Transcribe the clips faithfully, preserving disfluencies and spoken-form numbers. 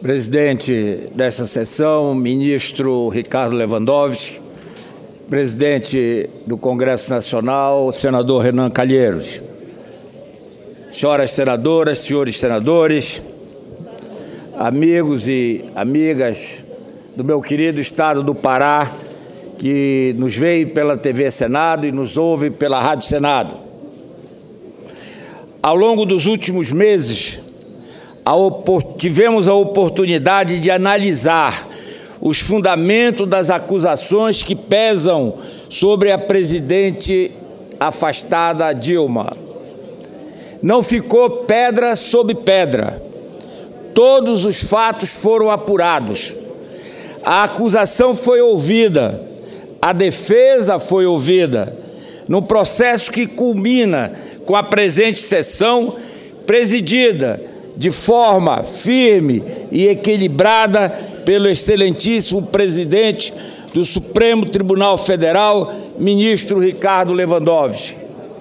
Presidente desta sessão, ministro Ricardo Lewandowski, presidente do Congresso Nacional, senador Renan Calheiros, senhoras senadoras, senhores senadores, amigos e amigas do meu querido estado do Pará, que nos veem pela T V Senado e nos ouvem pela Rádio Senado. Ao longo dos últimos meses, a tivemos a oportunidade de analisar os fundamentos das acusações que pesam sobre a presidente afastada Dilma. Não ficou pedra sobre pedra. Todos os fatos foram apurados. A acusação foi ouvida, a defesa foi ouvida, no processo que culmina com a presente sessão, presidida de forma firme e equilibrada pelo excelentíssimo presidente do Supremo Tribunal Federal, ministro Ricardo Lewandowski.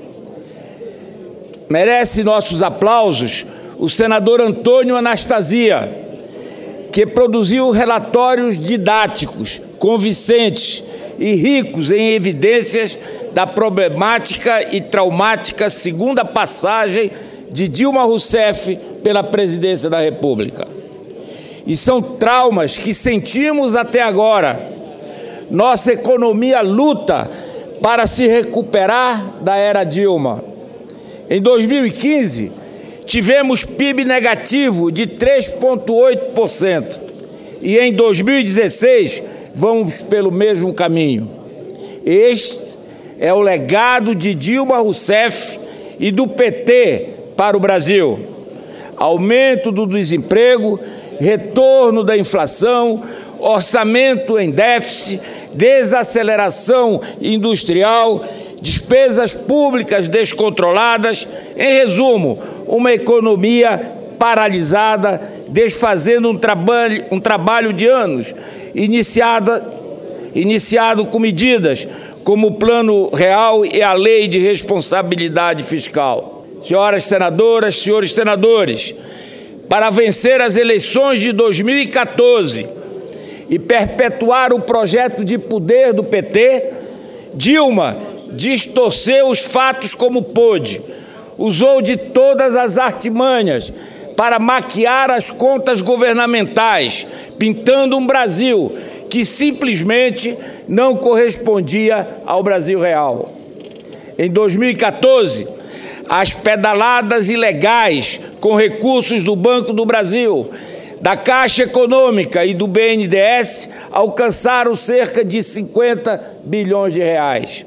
Merece nossos aplausos o senador Antônio Anastasia, que produziu relatórios didáticos, convincentes e ricos em evidências da problemática e traumática segunda passagem de Dilma Rousseff pela presidência da República. E são traumas que sentimos até agora. Nossa economia luta para se recuperar da era Dilma. Em dois mil e quinze, tivemos P I B negativo de três vírgula oito por cento. E em dois mil e dezesseis, vamos pelo mesmo caminho. Este é o legado de Dilma Rousseff e do P T para o Brasil. Aumento do desemprego, retorno da inflação, orçamento em déficit, desaceleração industrial, despesas públicas descontroladas, em resumo, uma economia paralisada, desfazendo um trabalho, um trabalho de anos, iniciada, iniciado com medidas como o Plano Real e a Lei de Responsabilidade Fiscal. Senhoras senadoras, senhores senadores, para vencer as eleições de dois mil e quatorze e perpetuar o projeto de poder do P T, Dilma distorceu os fatos como pôde, usou de todas as artimanhas para maquiar as contas governamentais, pintando um Brasil que simplesmente não correspondia ao Brasil real. Em dois mil e quatorze, as pedaladas ilegais com recursos do Banco do Brasil, da Caixa Econômica e do B N D E S alcançaram cerca de cinquenta bilhões de reais.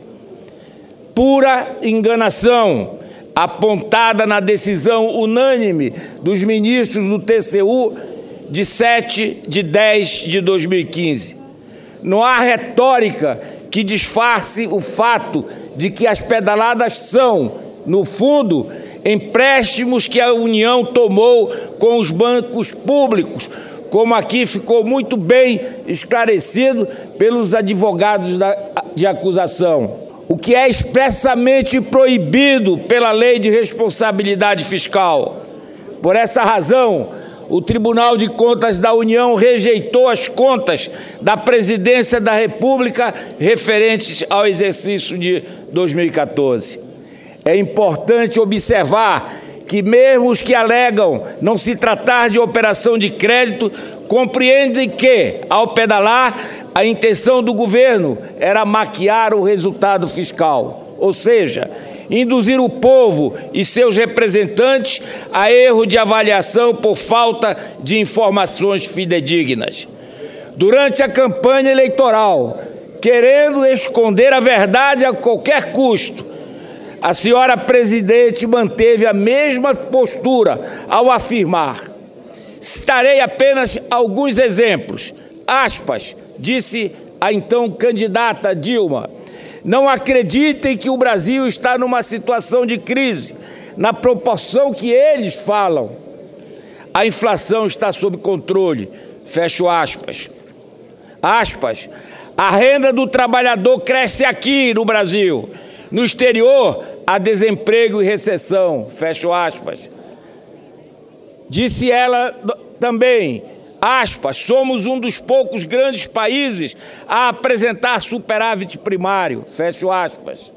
Pura enganação, apontada na decisão unânime dos ministros do T C U de sete de dez de dois mil e quinze. Não há retórica que disfarce o fato de que as pedaladas são, no fundo, empréstimos que a União tomou com os bancos públicos, como aqui ficou muito bem esclarecido pelos advogados da, de acusação. O que é expressamente proibido pela Lei de Responsabilidade Fiscal. Por essa razão, o Tribunal de Contas da União rejeitou as contas da Presidência da República referentes ao exercício de dois mil e quatorze. É importante observar que mesmo os que alegam não se tratar de operação de crédito, compreendem que, ao pedalar, a intenção do governo era maquiar o resultado fiscal, ou seja, induzir o povo e seus representantes a erro de avaliação por falta de informações fidedignas. Durante a campanha eleitoral, querendo esconder a verdade a qualquer custo, a senhora presidente manteve a mesma postura ao afirmar: citarei apenas alguns exemplos. Aspas, disse a então candidata Dilma: não acreditem que o Brasil está numa situação de crise, na proporção que eles falam. A inflação está sob controle. Fecho aspas. Aspas, a renda do trabalhador cresce aqui no Brasil. No exterior, há desemprego e recessão. Fecho aspas. Disse ela também: Aspas, somos um dos poucos grandes países a apresentar superávit primário. Fecho aspas.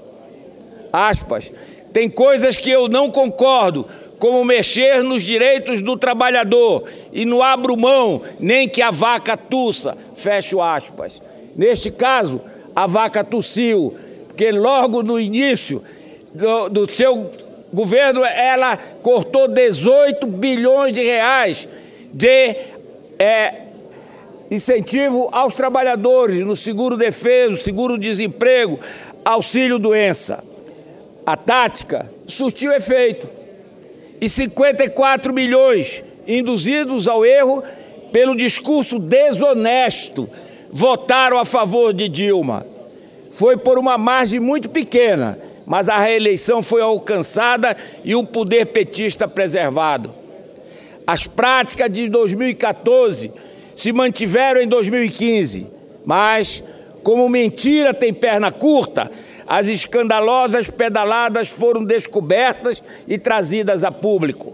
Aspas, tem coisas que eu não concordo, como mexer nos direitos do trabalhador, e não abro mão nem que a vaca tussa. Fecho aspas. Neste caso, a vaca tossiu, porque logo no início do, do seu governo ela cortou dezoito bilhões de reais de é, incentivo aos trabalhadores no seguro-defeso, seguro-desemprego, auxílio-doença. A tática surtiu efeito. E cinquenta e quatro milhões induzidos ao erro pelo discurso desonesto votaram a favor de Dilma. Foi por uma margem muito pequena, mas a reeleição foi alcançada e o poder petista preservado. As práticas de dois mil e quatorze se mantiveram em dois mil e quinze, mas, como mentira tem perna curta, as escandalosas pedaladas foram descobertas e trazidas a público.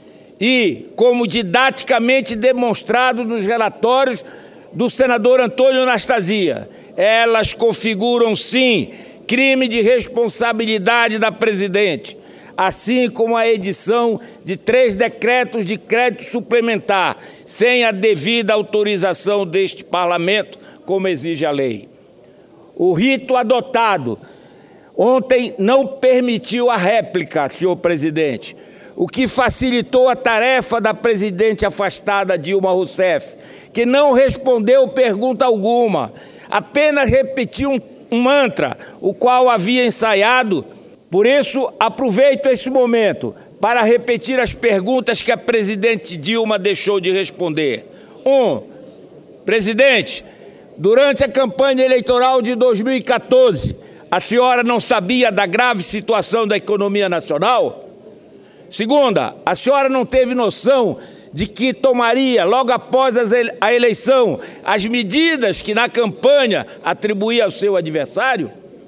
E, como didaticamente demonstrado nos relatórios do senador Antônio Anastasia, elas configuram, sim, crime de responsabilidade da presidente, assim como a edição de três decretos de crédito suplementar, sem a devida autorização deste parlamento, como exige a lei. O rito adotado ontem não permitiu a réplica, senhor presidente, o que facilitou a tarefa da presidente afastada Dilma Rousseff, que não respondeu pergunta alguma, apenas repetiu um, um mantra, o qual havia ensaiado. Por isso, aproveito esse momento para repetir as perguntas que a presidente Dilma deixou de responder. Um, presidente, durante a campanha eleitoral de dois mil e quatorze, a senhora não sabia da grave situação da economia nacional? Segunda, a senhora não teve noção de que tomaria, logo após a eleição, as medidas que na campanha atribuía ao seu adversário?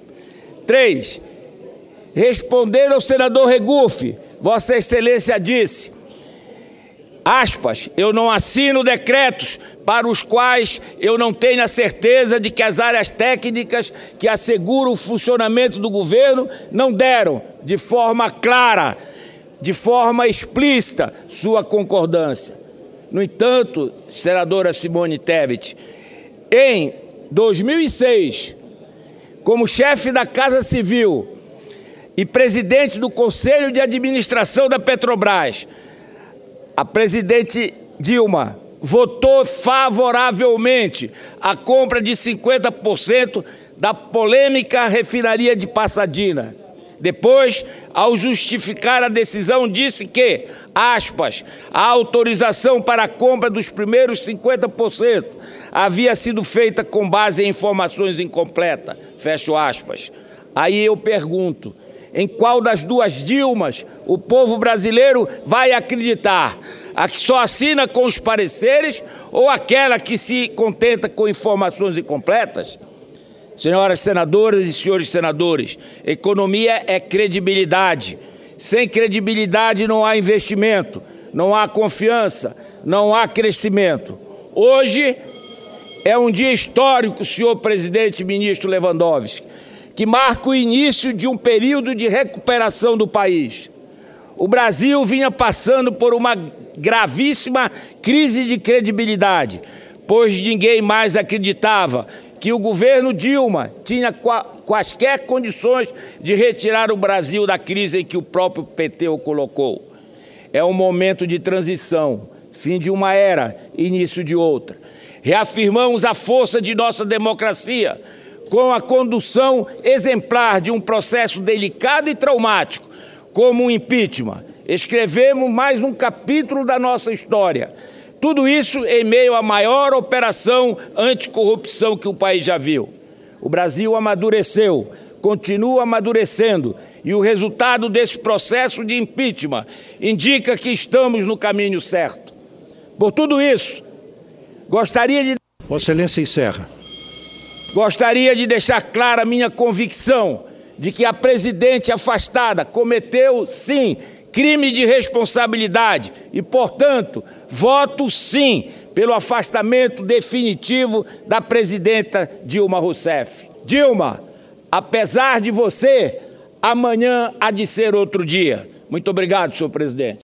Três, respondendo ao senador Regufe, Vossa Excelência disse, aspas, eu não assino decretos para os quais eu não tenho a certeza de que as áreas técnicas que asseguram o funcionamento do governo não deram, de forma clara, de forma explícita, sua concordância. No entanto, senadora Simone Tebet, em dois mil e seis, como chefe da Casa Civil e presidente do Conselho de Administração da Petrobras, a presidente Dilma votou favoravelmente a compra de cinquenta por cento da polêmica refinaria de Pasadena. Depois, ao justificar a decisão, disse que, aspas, a autorização para a compra dos primeiros cinquenta por cento havia sido feita com base em informações incompletas, fecho aspas. Aí eu pergunto, em qual das duas Dilmas o povo brasileiro vai acreditar? A que só assina com os pareceres ou aquela que se contenta com informações incompletas? Senhoras senadoras e senhores senadores, economia é credibilidade. Sem credibilidade não há investimento, não há confiança, não há crescimento. Hoje é um dia histórico, senhor presidente e ministro Lewandowski, que marca o início de um período de recuperação do país. O Brasil vinha passando por uma gravíssima crise de credibilidade, pois ninguém mais acreditava que o governo Dilma tinha quaisquer condições de retirar o Brasil da crise em que o próprio P T o colocou. É um momento de transição, fim de uma era, início de outra. Reafirmamos a força de nossa democracia com a condução exemplar de um processo delicado e traumático, como o impeachment. Escrevemos mais um capítulo da nossa história. Tudo isso em meio à maior operação anticorrupção que o país já viu. O Brasil amadureceu, continua amadurecendo, e o resultado desse processo de impeachment indica que estamos no caminho certo. Por tudo isso, gostaria de... Vossa Excelência encerra. Gostaria de deixar clara a minha convicção de que a presidente afastada cometeu, sim, crime de responsabilidade e, portanto, voto sim pelo afastamento definitivo da presidenta Dilma Rousseff. Dilma, apesar de você, amanhã há de ser outro dia. Muito obrigado, senhor presidente.